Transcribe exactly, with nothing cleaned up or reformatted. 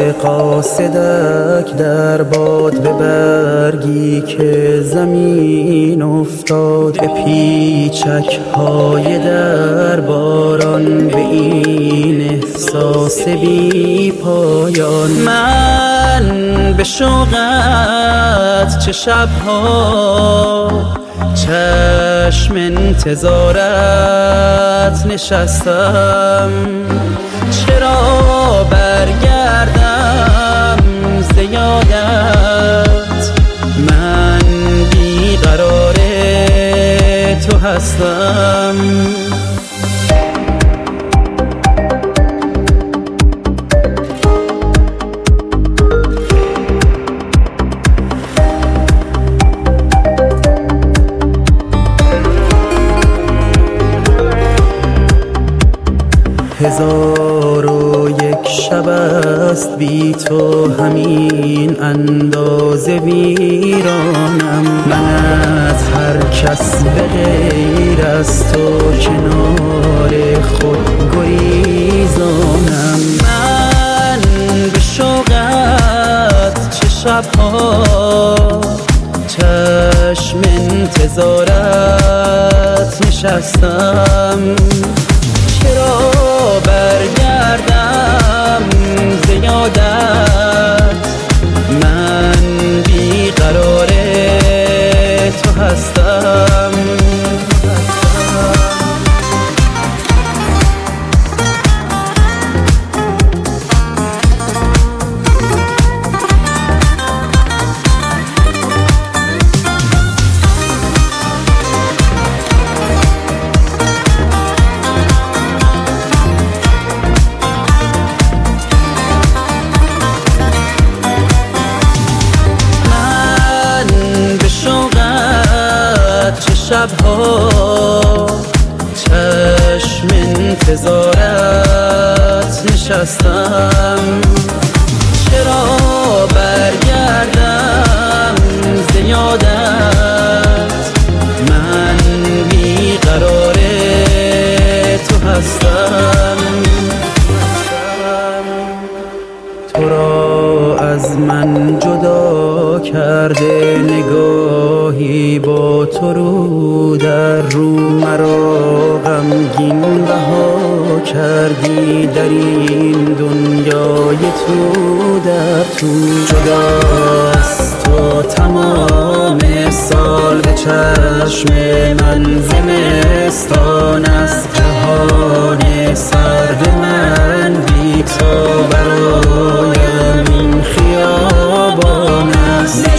قاصدک در باد به برگی که زمین افتاد، به پیچک های در باران، به این احساس بی پایان. من به شوقت چه شبها چشم انتظارت نشستم، چرا برگردم ز یادت، من بیقرار تو هستم. هزار و یک شب است بی تو، همین اندازه ویرانم. من از هر کس به غیر از تو کنار خود گریزانم. من به شوقت چه شبها چشم انتظارت نشستم، چرا برگردم ز یادت، من بیقرار تو هستم. شبها چشم انتظارت نشستم، چرا برگردم ز یادت، من بیقرار تو هستم. تو را از من جدا کرده نگاهی با تو رو در رو، مرا غمگین رها کردی در این دنیای تو در تو. جداست تو تمام سال به چشم من، زمستان است جهان سرد من، بی تو برایم این خیابان است.